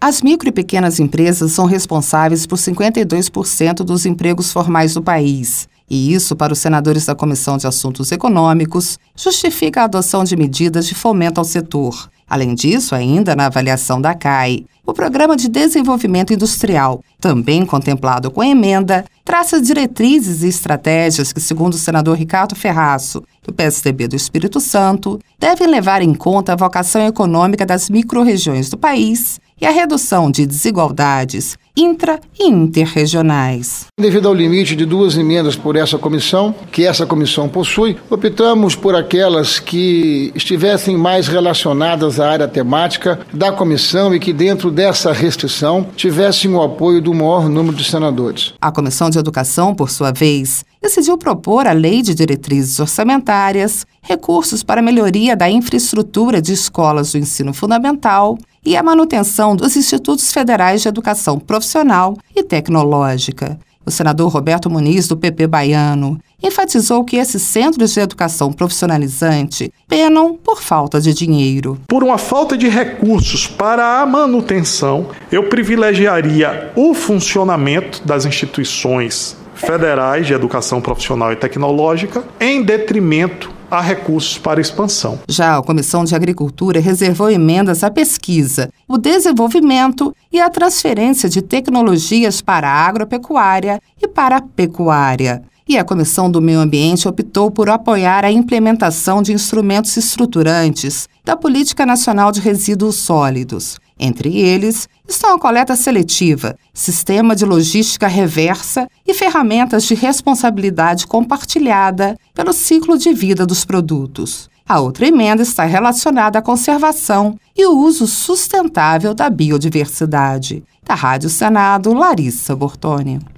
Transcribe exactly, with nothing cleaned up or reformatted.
As micro e pequenas empresas são responsáveis por cinquenta e dois por cento dos empregos formais do país. E isso, para os senadores da Comissão de Assuntos Econômicos, justifica a adoção de medidas de fomento ao setor. Além disso, ainda na avaliação da C A I, o Programa de Desenvolvimento Industrial, também contemplado com a emenda, traça diretrizes e estratégias que, segundo o senador Ricardo Ferraço, do P S D B do Espírito Santo, devem levar em conta a vocação econômica das micro-regiões do país e a redução de desigualdades intra- e interregionais. Devido ao limite de duas emendas por essa comissão, que essa comissão possui, optamos por aquelas que estivessem mais relacionadas à área temática da comissão e que dentro dessa restrição tivessem o apoio do maior número de senadores. A Comissão de Educação, por sua vez, decidiu propor a Lei de Diretrizes Orçamentárias, recursos para a melhoria da infraestrutura de escolas do ensino fundamental e a manutenção dos Institutos Federais de Educação Profissional e Tecnológica. O senador Roberto Muniz, do P P baiano, enfatizou que esses centros de educação profissionalizante penam por falta de dinheiro. Por uma falta de recursos para a manutenção, eu privilegiaria o funcionamento das instituições federais de educação profissional e tecnológica em detrimento a recursos para expansão. Já a Comissão de Agricultura reservou emendas à pesquisa, o desenvolvimento e a transferência de tecnologias para a agropecuária e para a pecuária. E a Comissão do Meio Ambiente optou por apoiar a implementação de instrumentos estruturantes da Política Nacional de Resíduos Sólidos. Entre eles estão a coleta seletiva, sistema de logística reversa e ferramentas de responsabilidade compartilhada pelo ciclo de vida dos produtos. A outra emenda está relacionada à conservação e o uso sustentável da biodiversidade. Da Rádio Senado, Larissa Bortoni.